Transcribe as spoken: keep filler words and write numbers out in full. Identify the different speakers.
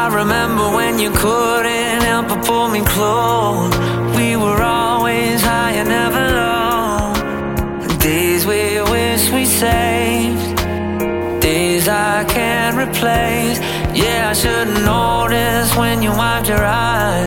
Speaker 1: I remember when you couldn't help but pull me close. We were always high and never low. Days we wish we saved, days I can't replace. Yeah, I should've noticed when you wiped your eyes.